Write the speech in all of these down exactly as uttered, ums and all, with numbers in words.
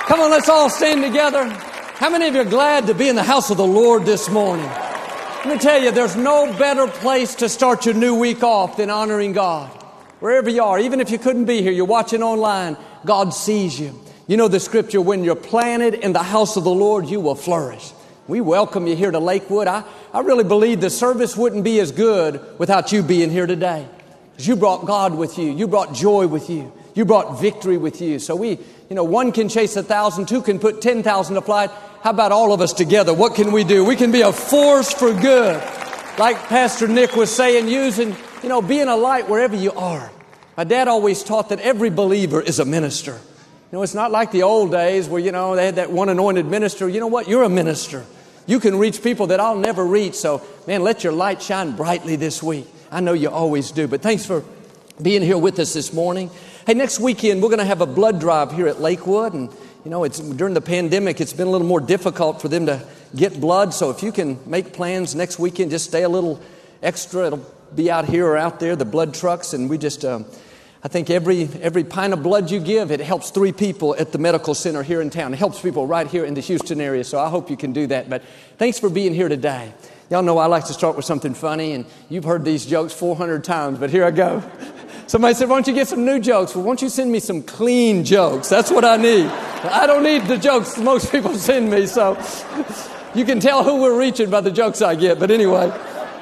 Come on, let's all stand together. How many of you are glad to be in the house of the Lord this morning? Let me tell you, there's no better place to start your new week off than honoring God. Wherever you are, even if you couldn't be here, you're watching online, God sees you. You know the scripture, when you're planted in the house of the Lord, you will flourish. We welcome you here to Lakewood. I, I really believe the service wouldn't be as good without you being here today. Because you brought God with you. You brought joy with you. You brought victory with you. So we, you know, one can chase a thousand, two can put ten thousand to flight. How about all of us together? What can we do? We can be a force for good. Like Pastor Nick was saying, using, you know, being a light wherever you are. My dad always taught that every believer is a minister. You know, it's not like the old days where, you know, they had that one anointed minister. You know what? You're a minister. You can reach people that I'll never reach. So, man, let your light shine brightly this week. I know you always do. But thanks for being here with us this morning. Hey, next weekend, we're going to have a blood drive here at Lakewood. And, you know, it's during the pandemic, it's been a little more difficult for them to get blood. So if you can make plans next weekend, just stay a little extra. It'll be out here or out there, the blood trucks. And we just, um, I think every every pint of blood you give, it helps three people at the medical center here in town. It helps people right here in the Houston area. So I hope you can do that. But thanks for being here today. Y'all know I like to start with something funny. And you've heard these jokes four hundred times, but here I go. Somebody said, why don't you get some new jokes? Well, why don't you send me some clean jokes? That's what I need. I don't need the jokes most people send me, so you can tell who we're reaching by the jokes I get. But anyway,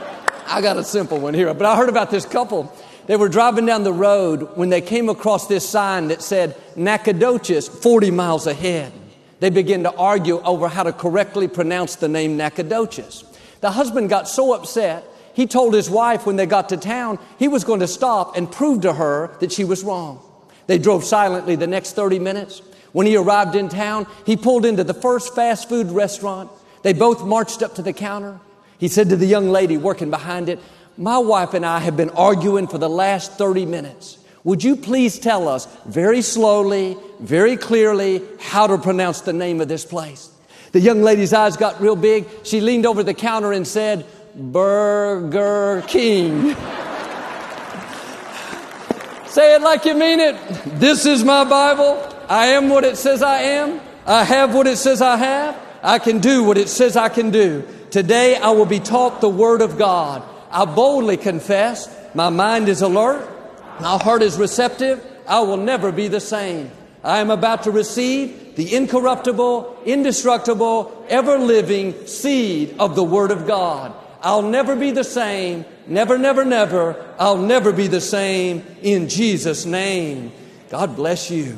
I got a simple one here. But I heard about this couple. They were driving down the road when they came across this sign that said Nacogdoches, forty miles ahead. They began to argue over how to correctly pronounce the name Nacogdoches. The husband got so upset, he told his wife when they got to town, he was going to stop and prove to her that she was wrong. They drove silently the next thirty minutes. When he arrived in town, he pulled into the first fast food restaurant. They both marched up to the counter. He said to the young lady working behind it, my wife and I have been arguing for the last thirty minutes. Would you please tell us very slowly, very clearly how to pronounce the name of this place? The young lady's eyes got real big. She leaned over the counter and said, Burger King. Say it like you mean it. This is my Bible. I am what it says I am. I have what it says I have. I can do what it says I can do. Today I will be taught the Word of God. I boldly confess. My mind is alert. My heart is receptive. I will never be the same. I am about to receive the incorruptible, indestructible, ever-living seed of the Word of God. I'll never be the same. Never, never, never. I'll never be the same in Jesus' name. God bless you.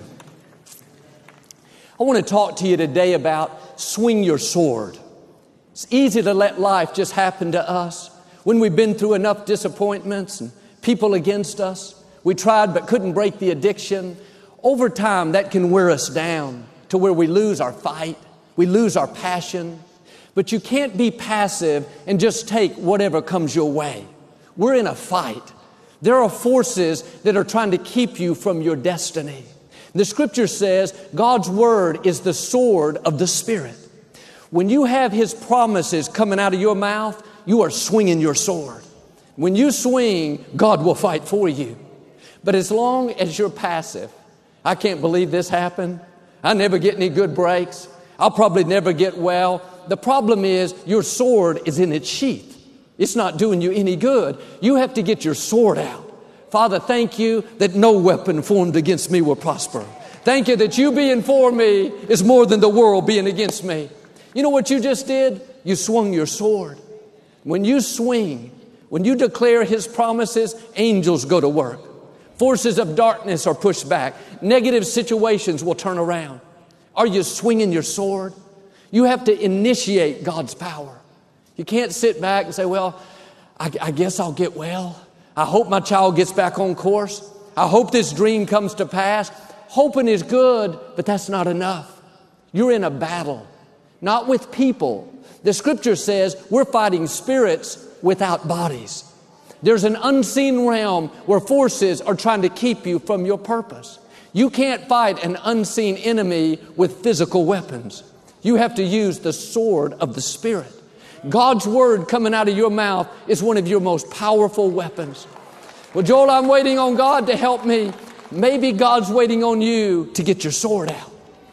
I want to talk to you today about swing your sword. It's easy to let life just happen to us. When we've been through enough disappointments and people against us, we tried but couldn't break the addiction. Over time, that can wear us down to where we lose our fight. We lose our passion. But you can't be passive and just take whatever comes your way. We're in a fight. There are forces that are trying to keep you from your destiny. The scripture says God's word is the sword of the Spirit. When you have His promises coming out of your mouth, you are swinging your sword. When you swing, God will fight for you. But as long as you're passive, I can't believe this happened. I never get any good breaks. I'll probably never get well. The problem is your sword is in its sheath. It's not doing you any good. You have to get your sword out. Father, thank you that no weapon formed against me will prosper. Thank you that you being for me is more than the world being against me. You know what you just did? You swung your sword. When you swing, when you declare His promises, angels go to work. Forces of darkness are pushed back. Negative situations will turn around. Are you swinging your sword? You have to initiate God's power. You can't sit back and say, well, I, I guess I'll get well. I hope my child gets back on course. I hope this dream comes to pass. Hoping is good, but that's not enough. You're in a battle, not with people. The scripture says we're fighting spirits without bodies. There's an unseen realm where forces are trying to keep you from your purpose. You can't fight an unseen enemy with physical weapons. You have to use the sword of the Spirit. God's word coming out of your mouth is one of your most powerful weapons. Well, Joel, I'm waiting on God to help me. Maybe God's waiting on you to get your sword out.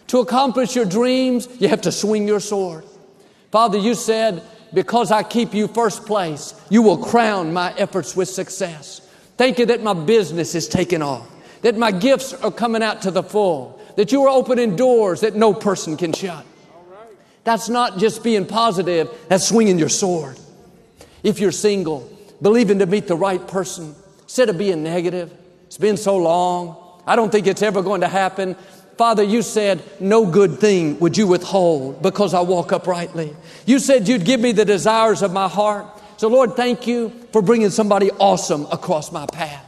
To accomplish your dreams, you have to swing your sword. Father, you said, because I keep you first place, you will crown my efforts with success. Thank you that my business is taking off, that my gifts are coming out to the full, that you are opening doors that no person can shut. That's not just being positive, that's swinging your sword. If you're single, believing to meet the right person, instead of being negative, it's been so long, I don't think it's ever going to happen. Father, you said, no good thing would you withhold because I walk uprightly. You said you'd give me the desires of my heart. So Lord, thank you for bringing somebody awesome across my path.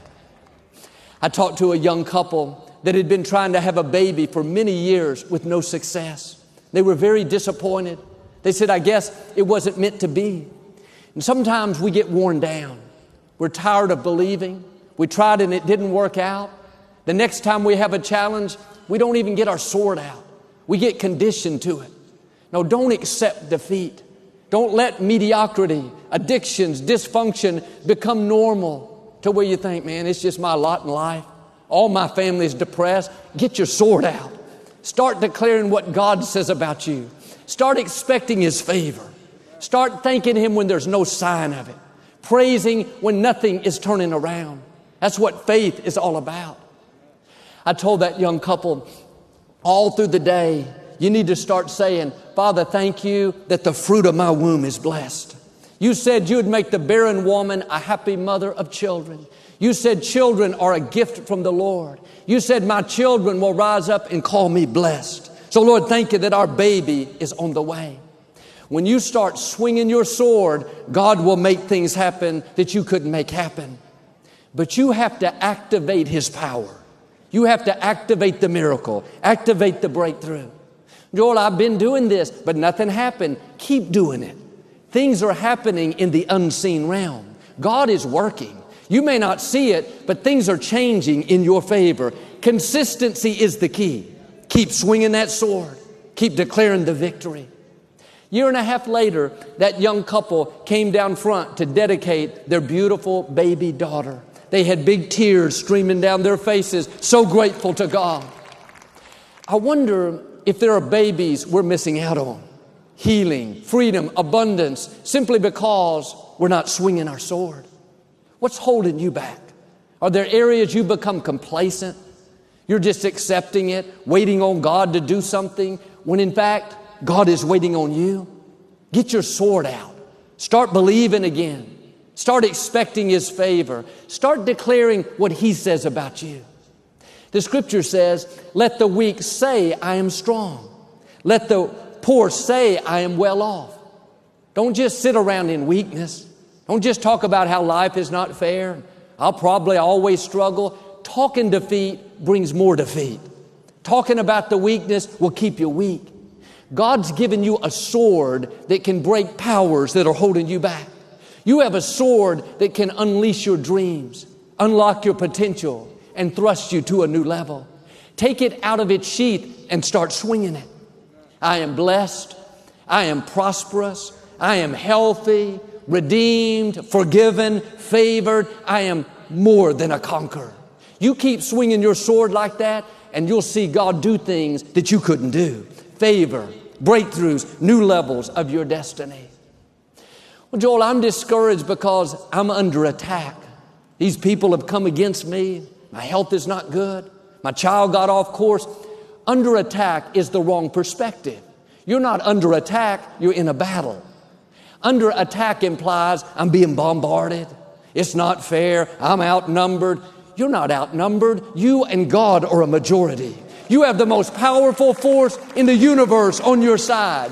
I talked to a young couple that had been trying to have a baby for many years with no success. They were very disappointed. They said, I guess it wasn't meant to be. And sometimes we get worn down. We're tired of believing. We tried and it didn't work out. The next time we have a challenge, we don't even get our sword out. We get conditioned to it. No, don't accept defeat. Don't let mediocrity, addictions, dysfunction become normal to where you think, man, it's just my lot in life. All my family is depressed. Get your sword out. Start declaring what God says about you. Start expecting His favor. Start thanking Him when there's no sign of it. Praising when nothing is turning around. That's what faith is all about. I told that young couple all through the day, you need to start saying, Father, thank you that the fruit of my womb is blessed. You said you would make the barren woman a happy mother of children. You said children are a gift from the Lord. You said my children will rise up and call me blessed. So Lord, thank you that our baby is on the way. When you start swinging your sword, God will make things happen that you couldn't make happen. But you have to activate His power. You have to activate the miracle, activate the breakthrough. Joel, I've been doing this, but nothing happened. Keep doing it. Things are happening in the unseen realm. God is working. You may not see it, but things are changing in your favor. Consistency is the key. Keep swinging that sword. Keep declaring the victory. Year and a half later, that young couple came down front to dedicate their beautiful baby daughter. They had big tears streaming down their faces, so grateful to God. I wonder if there are babies we're missing out on. Healing, freedom, abundance, simply because we're not swinging our sword. What's holding you back? Are there areas you become complacent? You're just accepting it, waiting on God to do something, when in fact, God is waiting on you? Get your sword out. Start believing again. Start expecting His favor. Start declaring what He says about you. The scripture says, let the weak say, I am strong. Let the poor say, I am well off. Don't just sit around in weakness. Don't just talk about how life is not fair. I'll probably always struggle. Talking defeat brings more defeat. Talking about the weakness will keep you weak. God's given you a sword that can break powers that are holding you back. You have a sword that can unleash your dreams, unlock your potential, and thrust you to a new level. Take it out of its sheath and start swinging it. I am blessed. I am prosperous. I am healthy, redeemed, forgiven, favored. I am more than a conqueror. You keep swinging your sword like that, and you'll see God do things that you couldn't do. Favor, breakthroughs, new levels of your destiny. Well, Joel, I'm discouraged because I'm under attack. These people have come against me. My health is not good. My child got off course. Under attack is the wrong perspective. You're not under attack, you're in a battle. Under attack implies I'm being bombarded. It's not fair. I'm outnumbered. You're not outnumbered. You and God are a majority. You have the most powerful force in the universe on your side.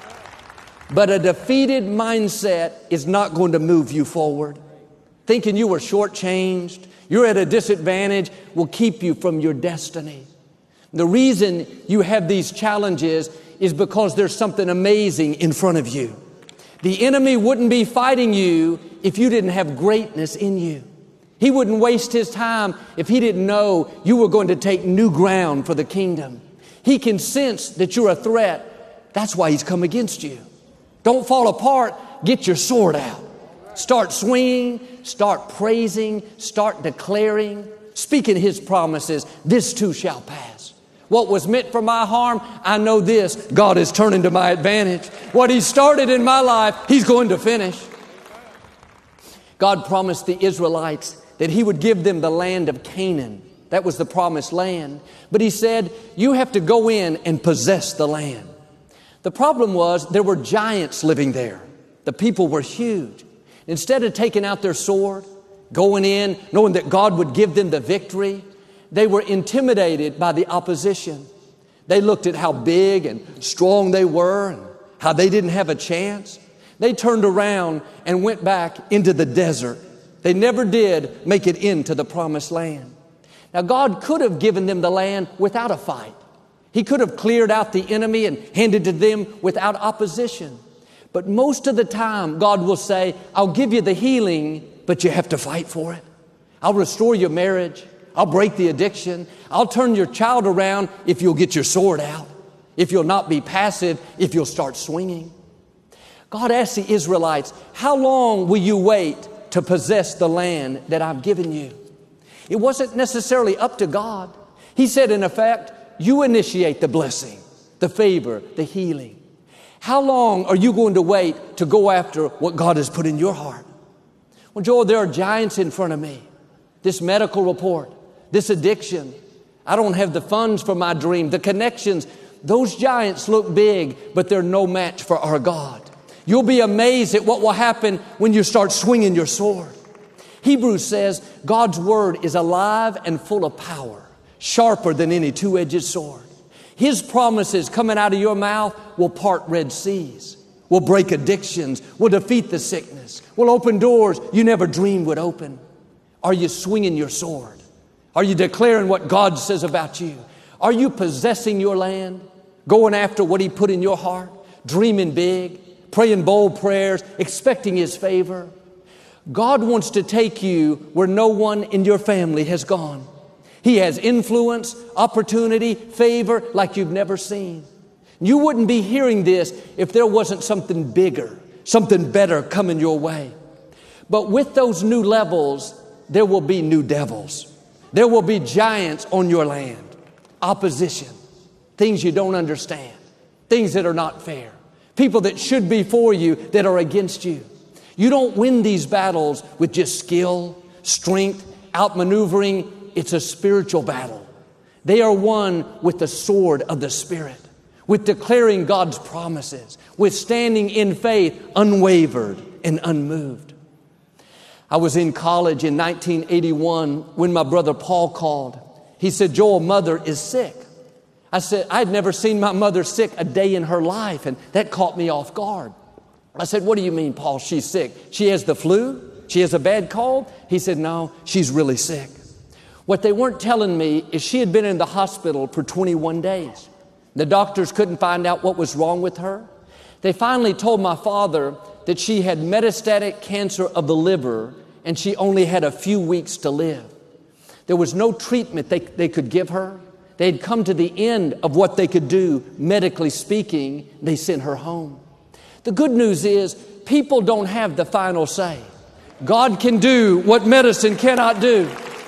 But a defeated mindset is not going to move you forward. Thinking you were shortchanged, you're at a disadvantage, will keep you from your destiny. The reason you have these challenges is because there's something amazing in front of you. The enemy wouldn't be fighting you if you didn't have greatness in you. He wouldn't waste his time if he didn't know you were going to take new ground for the kingdom. He can sense that you're a threat. That's why he's come against you. Don't fall apart. Get your sword out. Start swinging. Start praising. Start declaring. Speaking His promises. This too shall pass. What was meant for my harm, I know this, God is turning to my advantage. What He started in my life, He's going to finish. God promised the Israelites that He would give them the land of Canaan. That was the promised land. But He said, you have to go in and possess the land. The problem was there were giants living there. The people were huge. Instead of taking out their sword, going in, knowing that God would give them the victory, they were intimidated by the opposition. They looked at how big and strong they were and how they didn't have a chance. They turned around and went back into the desert. They never did make it into the promised land. Now, God could have given them the land without a fight. He could have cleared out the enemy and handed it to them without opposition. But most of the time, God will say, I'll give you the healing, but you have to fight for it. I'll restore your marriage. I'll break the addiction. I'll turn your child around if you'll get your sword out, if you'll not be passive, if you'll start swinging. God asked the Israelites, how long will you wait to possess the land that I've given you? It wasn't necessarily up to God. He said, in effect, you initiate the blessing, the favor, the healing. How long are you going to wait to go after what God has put in your heart? Well, Joel, there are giants in front of me. This medical report, this addiction. I don't have the funds for my dream, the connections. Those giants look big, but they're no match for our God. You'll be amazed at what will happen when you start swinging your sword. Hebrews says God's word is alive and full of power, sharper than any two-edged sword. His promises coming out of your mouth will part Red Seas, will break addictions, will defeat the sickness, will open doors you never dreamed would open. Are you swinging your sword? Are you declaring what God says about you? Are you possessing your land, going after what He put in your heart, dreaming big, praying bold prayers, expecting His favor? God wants to take you where no one in your family has gone. He has influence, opportunity, favor like you've never seen. You wouldn't be hearing this if there wasn't something bigger, something better coming your way. But with those new levels, there will be new devils. There will be giants on your land, opposition, things you don't understand, things that are not fair, people that should be for you that are against you. You don't win these battles with just skill, strength, outmaneuvering. It's a spiritual battle. They are won with the sword of the Spirit, with declaring God's promises, with standing in faith, unwavered and unmoved. I was in college in nineteen eighty-one when my brother Paul called. He said, Joel, mother is sick. I said, I'd never seen my mother sick a day in her life, and that caught me off guard. I said, what do you mean, Paul, she's sick? She has the flu? She has a bad cold? He said, no, she's really sick. What they weren't telling me is she had been in the hospital for twenty-one days. The doctors couldn't find out what was wrong with her. They finally told my father that she had metastatic cancer of the liver and she only had a few weeks to live. There was no treatment they, they could give her. They had come to the end of what they could do, medically speaking. They sent her home. The good news is people don't have the final say. God can do what medicine cannot do.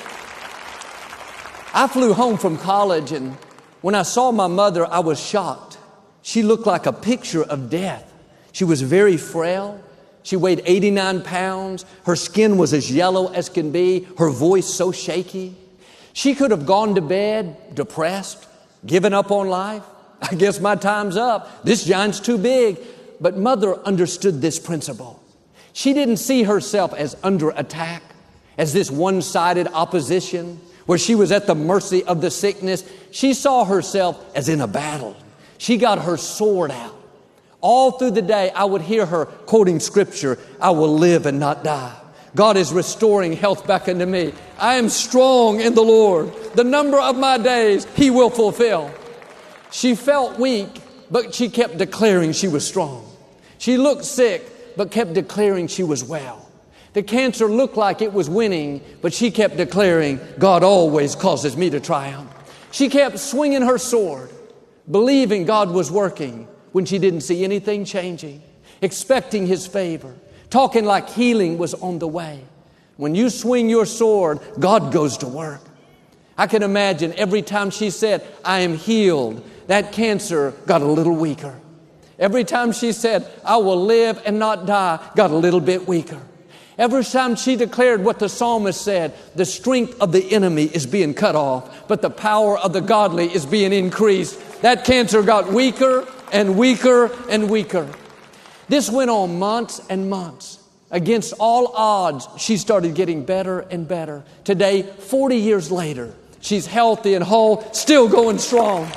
I flew home from college, and when I saw my mother, I was shocked. She looked like a picture of death. She was very frail. She weighed eighty-nine pounds. Her skin was as yellow as can be. Her voice so shaky. She could have gone to bed depressed, given up on life. I guess my time's up. This giant's too big. But mother understood this principle. She didn't see herself as under attack, as this one-sided opposition where she was at the mercy of the sickness. She saw herself as in a battle. She got her sword out. All through the day, I would hear her quoting scripture, I will live and not die. God is restoring health back into me. I am strong in the Lord. The number of my days He will fulfill. She felt weak, but she kept declaring she was strong. She looked sick, but kept declaring she was well. The cancer looked like it was winning, but she kept declaring, God always causes me to triumph. She kept swinging her sword, believing God was working when she didn't see anything changing, expecting His favor, talking like healing was on the way. When you swing your sword, God goes to work. I can imagine every time she said, I am healed, that cancer got a little weaker. Every time she said, I will live and not die, got a little bit weaker. Every time she declared what the psalmist said, the strength of the enemy is being cut off, but the power of the godly is being increased. That cancer got weaker and weaker and weaker. This went on months and months. Against all odds, she started getting better and better. Today, forty years later, she's healthy and whole, still going strong.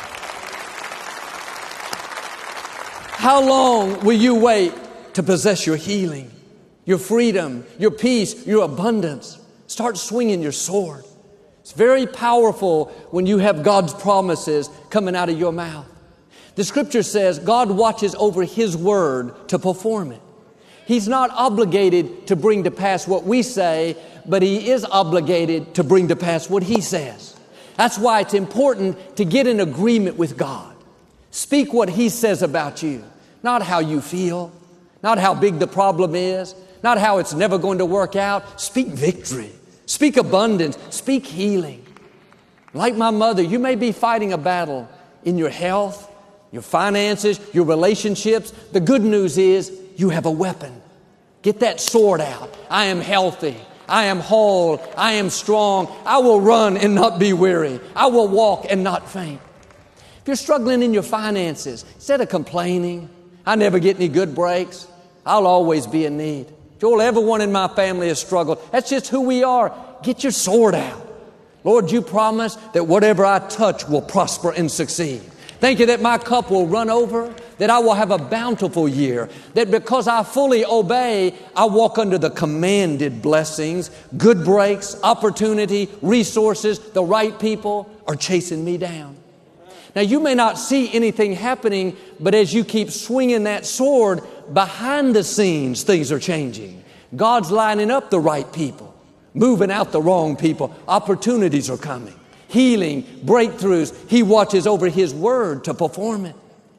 How long will you wait to possess your healing, your freedom, your peace, your abundance? Start swinging your sword. It's very powerful when you have God's promises coming out of your mouth. The scripture says God watches over His word to perform it. He's not obligated to bring to pass what we say, but He is obligated to bring to pass what He says. That's why it's important to get in agreement with God. Speak what He says about you, not how you feel, not how big the problem is, not how it's never going to work out. Speak victory. Speak abundance. Speak healing. Like my mother, you may be fighting a battle in your health, your finances, your relationships. The good news is you have a weapon. Get that sword out. I am healthy. I am whole. I am strong. I will run and not be weary. I will walk and not faint. If you're struggling in your finances, instead of complaining, I never get any good breaks, I'll always be in need. Joel, everyone in my family has struggled. That's just who we are. Get your sword out. Lord, you promise that whatever I touch will prosper and succeed. Thank you that my cup will run over, that I will have a bountiful year, that because I fully obey, I walk under the commanded blessings, good breaks, opportunity, resources, the right people are chasing me down. Now, you may not see anything happening, but as you keep swinging that sword, behind the scenes, things are changing. God's lining up the right people, moving out the wrong people. Opportunities are coming. Healing, breakthroughs. He watches over His word to perform it.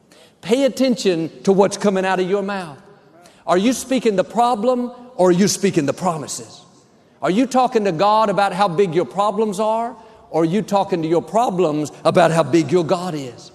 Pay attention to what's coming out of your mouth. Are you speaking the problem or are you speaking the promises? Are you talking to God about how big your problems are? Or are you talking to your problems about how big your God is?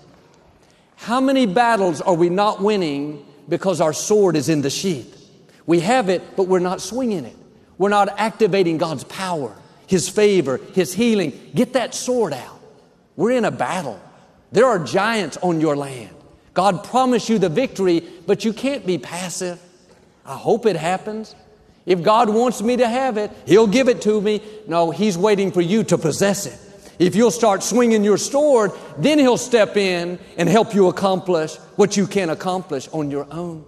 How many battles are we not winning because our sword is in the sheath? We have it, but we're not swinging it. We're not activating God's power, His favor, His healing. Get that sword out. We're in a battle. There are giants on your land. God promised you the victory, but you can't be passive. I hope it happens. If God wants me to have it, He'll give it to me. No, He's waiting for you to possess it. If you'll start swinging your sword, then He'll step in and help you accomplish what you can't accomplish on your own.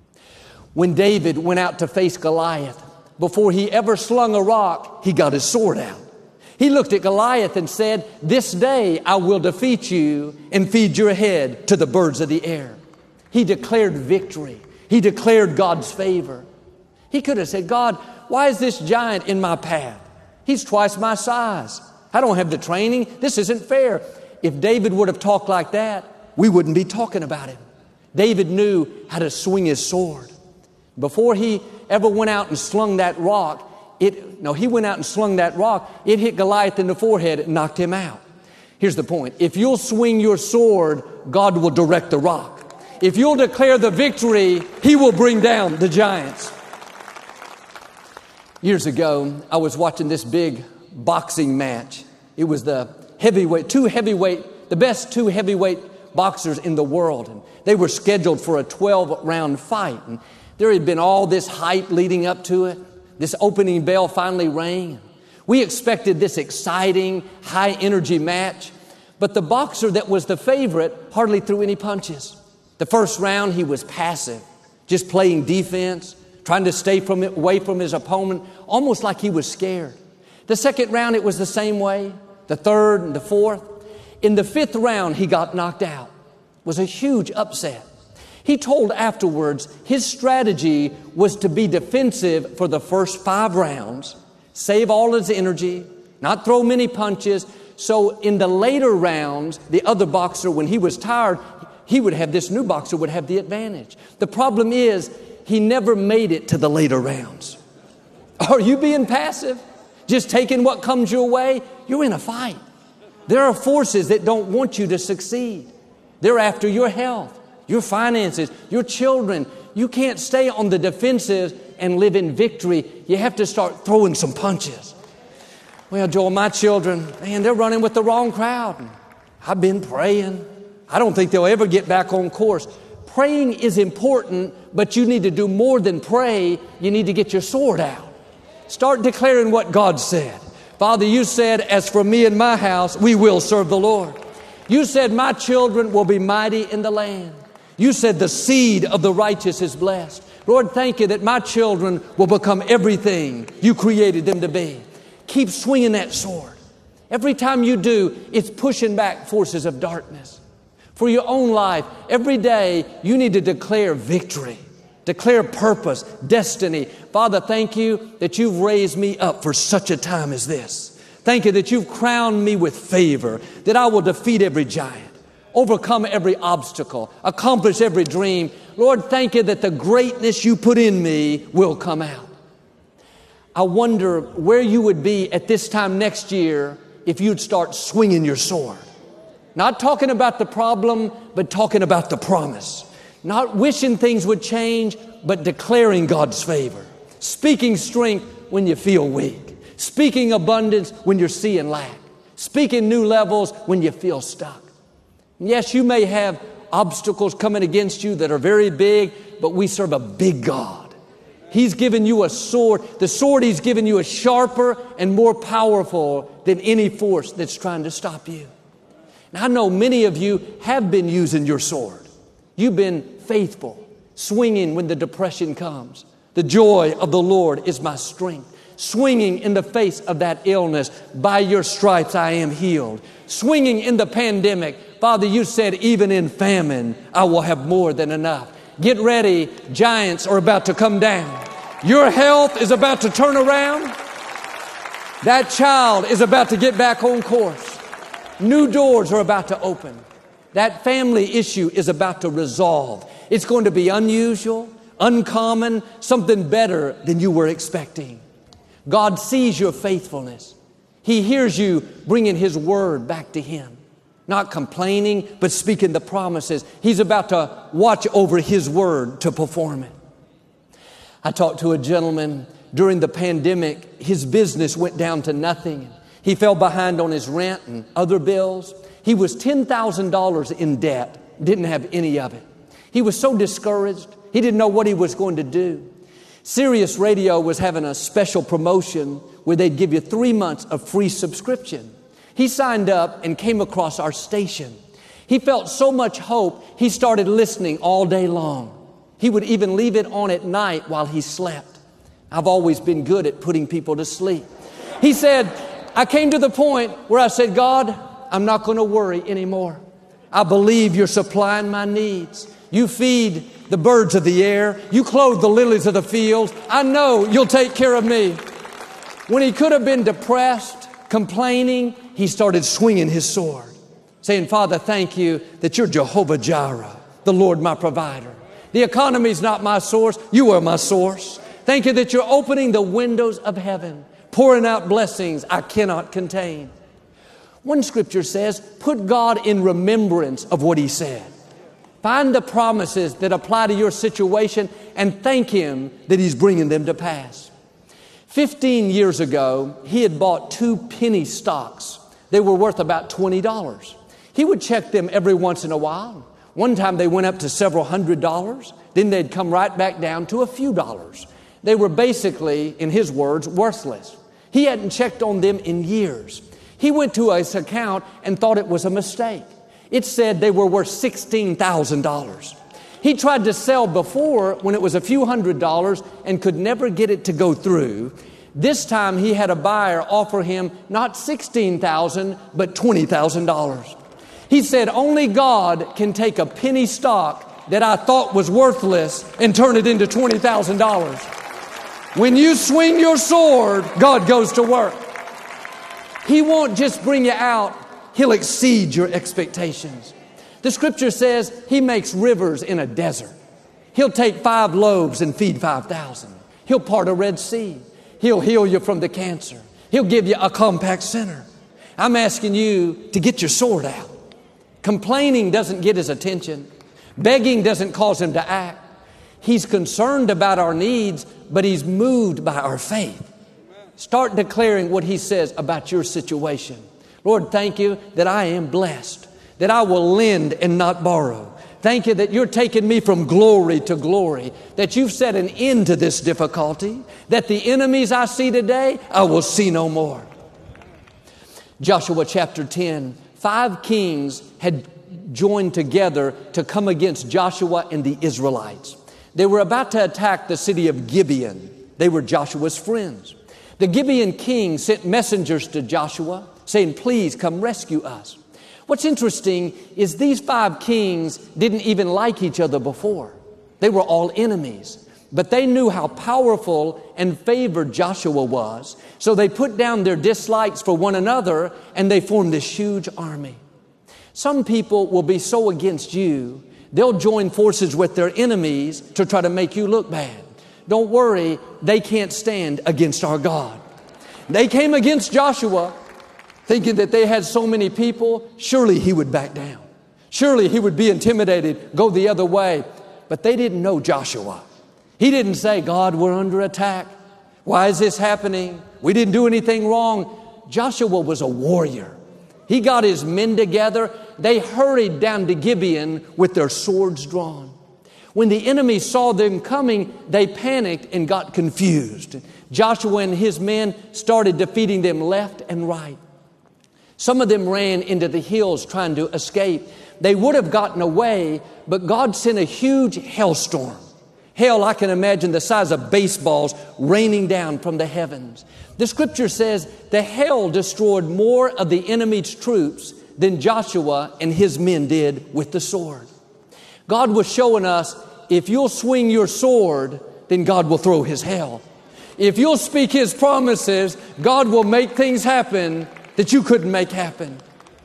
When David went out to face Goliath, before he ever slung a rock, he got his sword out. He looked at Goliath and said, "This day I will defeat you and feed your head to the birds of the air." He declared victory. He declared God's favor. He could have said, "God, why is this giant in my path? He's twice my size. I don't have the training. This isn't fair." If David would have talked like that, we wouldn't be talking about him. David knew how to swing his sword. Before he ever went out and slung that rock, it, no, he went out and slung that rock, it hit Goliath in the forehead and knocked him out. Here's the point. If you'll swing your sword, God will direct the rock. If you'll declare the victory, He will bring down the giants. Years ago, I was watching this big boxing match. It was the heavyweight, two heavyweight, the best two heavyweight boxers in the world. And they were scheduled for a twelve round fight. And there had been all this hype leading up to it. This opening bell finally rang. We expected this exciting, high energy match. But the boxer that was the favorite hardly threw any punches. The first round, he was passive, just playing defense, trying to stay from it, away from his opponent, almost like he was scared. The second round, it was the same way. The third and the fourth. In the fifth round, he got knocked out. It was a huge upset. He told afterwards his strategy was to be defensive for the first five rounds, save all his energy, not throw many punches. So in the later rounds, the other boxer, when he was tired, he would have, this new boxer would have the advantage. The problem is he never made it to the later rounds. Are you being passive? Just taking what comes your way? you're in a fight. There are forces that don't want you to succeed. They're after your health, your finances, your children. You can't stay on the defensive and live in victory. You have to start throwing some punches. Well, Joel, my children, man, they're running with the wrong crowd. I've been praying. I don't think they'll ever get back on course. Praying is important, but you need to do more than pray. You need to get your sword out. Start declaring what God said. Father, you said, as for me and my house, we will serve the Lord. You said, my children will be mighty in the land. You said the seed of the righteous is blessed. Lord, thank you that my children will become everything you created them to be. Keep swinging that sword. Every time you do, it's pushing back forces of darkness. For your own life, every day you need to declare victory, declare purpose, destiny. Father, thank you that you've raised me up for such a time as this. Thank you that you've crowned me with favor, that I will defeat every giant, overcome every obstacle, accomplish every dream. Lord, thank you that the greatness you put in me will come out. I wonder where you would be at this time next year if you'd start swinging your sword. Not talking about the problem, but talking about the promise. Not wishing things would change, but declaring God's favor. Speaking strength when you feel weak. Speaking abundance when you're seeing lack. Speaking new levels when you feel stuck. Yes, you may have obstacles coming against you that are very big, but we serve a big God. He's given you a sword. The sword He's given you is sharper and more powerful than any force that's trying to stop you. Now, I know many of you have been using your sword. You've been faithful, swinging when the depression comes. The joy of the Lord is my strength. Swinging in the face of that illness. By your stripes I am healed. Swinging in the pandemic. Father, you said even in famine I will have more than enough. Get ready. Giants are about to come down. Your health is about to turn around. That child is about to get back on course. New doors are about to open. That family issue is about to resolve. It's going to be unusual, uncommon, something better than you were expecting. God sees your faithfulness. He hears you bringing His word back to Him. Not complaining, but speaking the promises. He's about to watch over His word to perform it. I talked to a gentleman during the pandemic. His business went down to nothing. He fell behind on his rent and other bills. He was ten thousand dollars in debt, didn't have any of it. He was so discouraged. He didn't know what he was going to do. Sirius Radio was having a special promotion where they'd give you three months of free subscription. He signed up and came across our station. He felt so much hope, he started listening all day long. He would even leave it on at night while he slept. I've always been good at putting people to sleep. He said, I came to the point where I said, God, I'm not going to worry anymore. I believe you're supplying my needs. You feed the birds of the air. You clothe the lilies of the field. I know you'll take care of me. When he could have been depressed, complaining, he started swinging his sword, saying, Father, thank you that you're Jehovah Jireh, the Lord my provider. The economy's not my source. You are my source. Thank you that you're opening the windows of heaven, pouring out blessings I cannot contain. One scripture says, put God in remembrance of what He said. Find the promises that apply to your situation and thank Him that He's bringing them to pass. Fifteen years ago, he had bought two penny stocks. They were worth about twenty dollars. He would check them every once in a while. One time they went up to several hundred dollars. Then they'd come right back down to a few dollars. They were basically, in his words, worthless. He hadn't checked on them in years. He went to his account and thought it was a mistake. It said they were worth sixteen thousand dollars. He tried to sell before when it was a few hundred dollars and could never get it to go through. This time he had a buyer offer him not sixteen thousand dollars, but twenty thousand dollars. He said, only God can take a penny stock that I thought was worthless and turn it into twenty thousand dollars. When you swing your sword, God goes to work. He won't just bring you out. He'll exceed your expectations. The scripture says He makes rivers in a desert. He'll take five loaves and feed five thousand. He'll part a Red Sea. He'll heal you from the cancer. He'll give you a compact center. I'm asking you to get your sword out. Complaining doesn't get his attention. Begging doesn't cause him to act. He's concerned about our needs, but he's moved by our faith. Start declaring what he says about your situation. Lord, thank you that I am blessed, that I will lend and not borrow. Thank you that you're taking me from glory to glory, that you've set an end to this difficulty, that the enemies I see today, I will see no more. Joshua chapter ten, five kings had joined together to come against Joshua and the Israelites. They were about to attack the city of Gibeon. They were Joshua's friends. The Gibeon king sent messengers to Joshua saying, please come rescue us. What's interesting is these five kings didn't even like each other before. They were all enemies, but they knew how powerful and favored Joshua was. So they put down their dislikes for one another and they formed this huge army. Some people will be so against you, they'll join forces with their enemies to try to make you look bad. Don't worry, they can't stand against our God. They came against Joshua thinking that they had so many people, surely he would back down. Surely he would be intimidated, go the other way. But they didn't know Joshua. He didn't say, God, we're under attack. Why is this happening? We didn't do anything wrong. Joshua was a warrior. He got his men together. They hurried down to Gibeon with their swords drawn. When the enemy saw them coming, they panicked and got confused. Joshua and his men started defeating them left and right. Some of them ran into the hills trying to escape. They would have gotten away, but God sent a huge hailstorm. Hail, I can imagine the size of baseballs raining down from the heavens. The scripture says the hail destroyed more of the enemy's troops than Joshua and his men did with the sword. God was showing us, if you'll swing your sword, then God will throw his hail. If you'll speak his promises, God will make things happen that you couldn't make happen.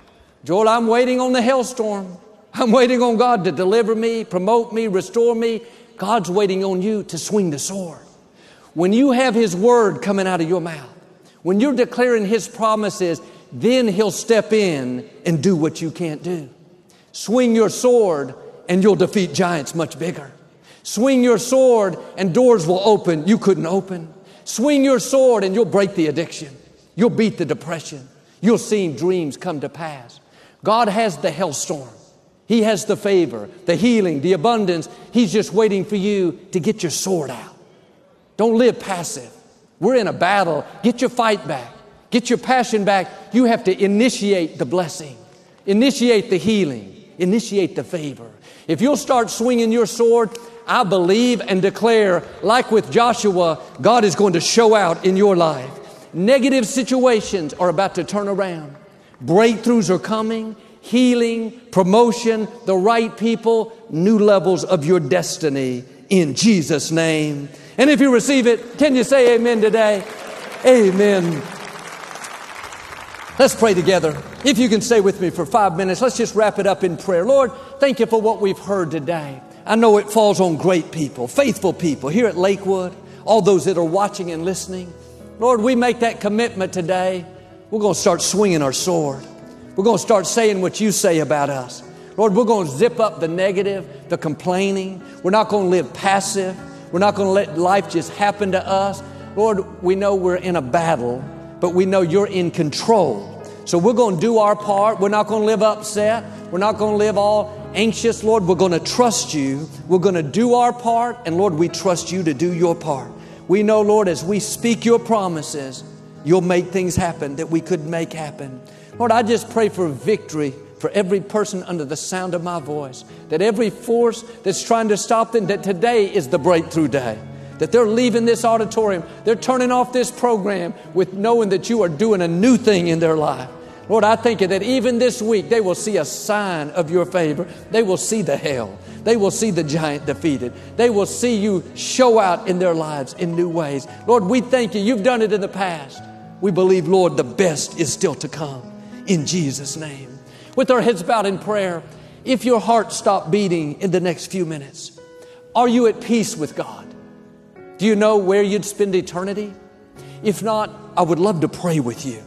Joel, I'm waiting on the hailstorm. I'm waiting on God to deliver me, promote me, restore me. God's waiting on you to swing the sword. When you have his word coming out of your mouth, when you're declaring his promises, then he'll step in and do what you can't do. Swing your sword and you'll defeat giants much bigger. Swing your sword and doors will open you couldn't open. Swing your sword and you'll break the addiction. You'll beat the depression. You'll see dreams come to pass. God has the hailstorm. He has the favor, the healing, the abundance. He's just waiting for you to get your sword out. Don't live passive. We're in a battle. Get your fight back. Get your passion back. You have to initiate the blessing. Initiate the healing. Initiate the favor. If you'll start swinging your sword, I believe and declare, like with Joshua, God is going to show out in your life. Negative situations are about to turn around. Breakthroughs are coming. Healing, promotion, the right people, new levels of your destiny in Jesus' name. And if you receive it, can you say amen today? Amen. Let's pray together. If you can stay with me for five minutes, let's just wrap it up in prayer. Lord, thank you for what we've heard today. I know it falls on great people, faithful people here at Lakewood, all those that are watching and listening. Lord, we make that commitment today. We're going to start swinging our sword. We're going to start saying what you say about us. Lord, we're going to zip up the negative, the complaining. We're not going to live passive. We're not going to let life just happen to us. Lord, we know we're in a battle, but we know you're in control. So we're going to do our part. We're not going to live upset. We're not going to live all anxious. Lord, we're going to trust you. We're going to do our part. And Lord, we trust you to do your part. We know, Lord, as we speak your promises, you'll make things happen that we couldn't make happen. Lord, I just pray for victory for every person under the sound of my voice, that every force that's trying to stop them, that today is the breakthrough day, that they're leaving this auditorium, they're turning off this program with knowing that you are doing a new thing in their life. Lord, I thank you that even this week they will see a sign of your favor. They will see the hail. They will see the giant defeated. They will see you show out in their lives in new ways. Lord, we thank you. You've done it in the past. We believe, Lord, the best is still to come. In Jesus' name. With our heads bowed in prayer, if your heart stopped beating in the next few minutes, are you at peace with God? Do you know where you'd spend eternity? If not, I would love to pray with you.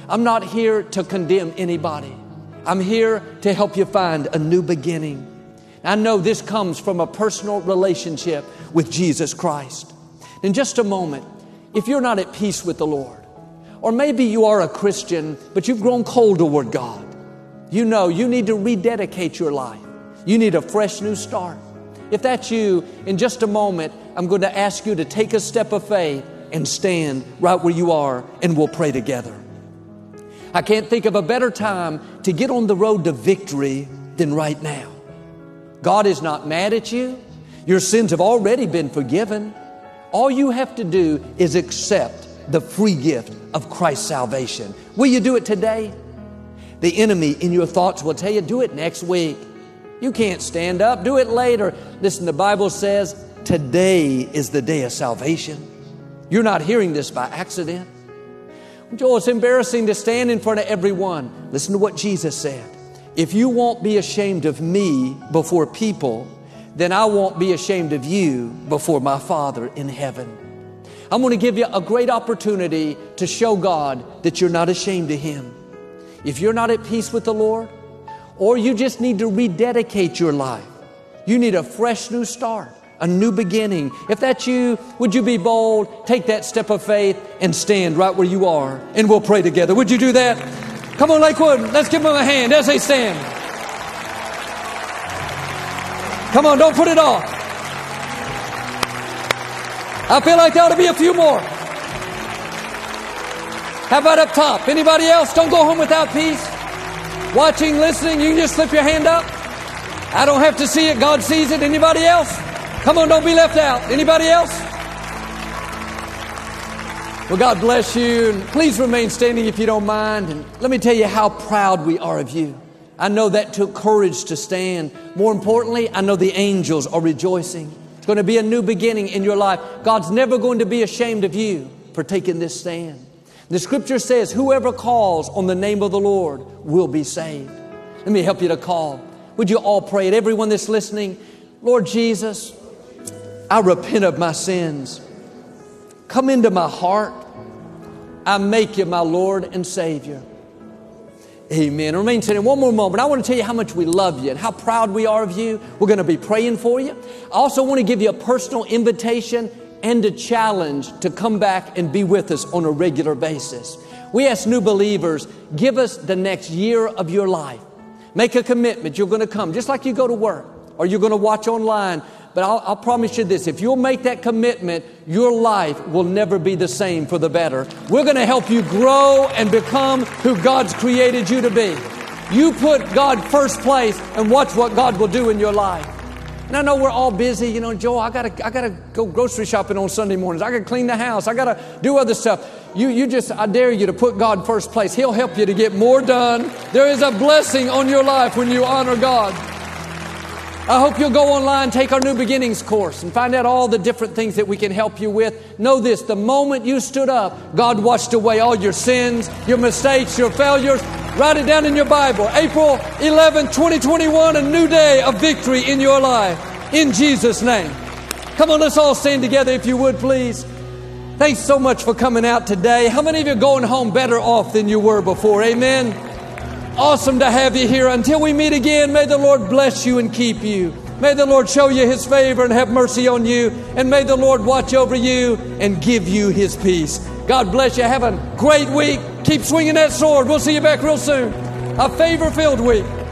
I'm not here to condemn anybody. I'm here to help you find a new beginning. I know this comes from a personal relationship with Jesus Christ. In just a moment, if you're not at peace with the Lord, or maybe you are a Christian, but you've grown cold toward God, you know you need to rededicate your life. You need a fresh new start. If that's you, in just a moment, I'm going to ask you to take a step of faith and stand right where you are, and we'll pray together. I can't think of a better time to get on the road to victory than right now. God is not mad at you. Your sins have already been forgiven. All you have to do is accept the free gift of Christ's salvation. Will you do it today? The enemy in your thoughts will tell you, do it next week. You can't stand up. Do it later. Listen, the Bible says today is the day of salvation. You're not hearing this by accident. Joel, it's embarrassing to stand in front of everyone. Listen to what Jesus said. If you won't be ashamed of me before people, then I won't be ashamed of you before my Father in heaven. I'm going to give you a great opportunity to show God that you're not ashamed of Him. If you're not at peace with the Lord, or you just need to rededicate your life, you need a fresh new start, a new beginning. If that's you, would you be bold, take that step of faith, and stand right where you are, and we'll pray together. Would you do that? Come on, Lakewood, let's give them a hand as they stand. Come on, don't put it off. I feel like there ought to be a few more. How about up top? Anybody else? Don't go home without peace. Watching, listening, you can just slip your hand up. I don't have to see it. God sees it. Anybody else? Come on, don't be left out. Anybody else? Well, God bless you. And please remain standing if you don't mind. And let me tell you how proud we are of you. I know that took courage to stand. More importantly, I know the angels are rejoicing. It's going to be a new beginning in your life. God's never going to be ashamed of you for taking this stand. The scripture says, whoever calls on the name of the Lord will be saved. Let me help you to call. Would you all pray it? Everyone that's listening, Lord Jesus, I repent of my sins. Come into my heart. I make you my Lord and Savior. Amen. Remain standing one more moment. I want to tell you how much we love you and how proud we are of you. We're going to be praying for you. I also want to give you a personal invitation and a challenge to come back and be with us on a regular basis. We ask new believers, give us the next year of your life. Make a commitment. You're going to come just like you go to work or you're going to watch online. But I'll, I'll promise you this, if you'll make that commitment, your life will never be the same for the better. We're going to help you grow and become who God's created you to be. You put God first place and watch what God will do in your life. And I know we're all busy. You know, Joel, I gotta, I gotta go grocery shopping on Sunday mornings. I gotta clean the house. I gotta do other stuff. You, you just, I dare you to put God first place. He'll help you to get more done. There is a blessing on your life when you honor God. I hope you'll go online, take our New Beginnings course and find out all the different things that we can help you with. Know this, the moment you stood up, God washed away all your sins, your mistakes, your failures. Write it down in your Bible. April eleventh, twenty twenty-one, a new day of victory in your life. In Jesus' name. Come on, let's all stand together if you would, please. Thanks so much for coming out today. How many of you are going home better off than you were before? Amen. Awesome to have you here. Until we meet again, may the Lord bless you and keep you. May the Lord show you His favor and have mercy on you. And may the Lord watch over you and give you His peace. God bless you. Have a great week. Keep swinging that sword. We'll see you back real soon. A favor-filled week.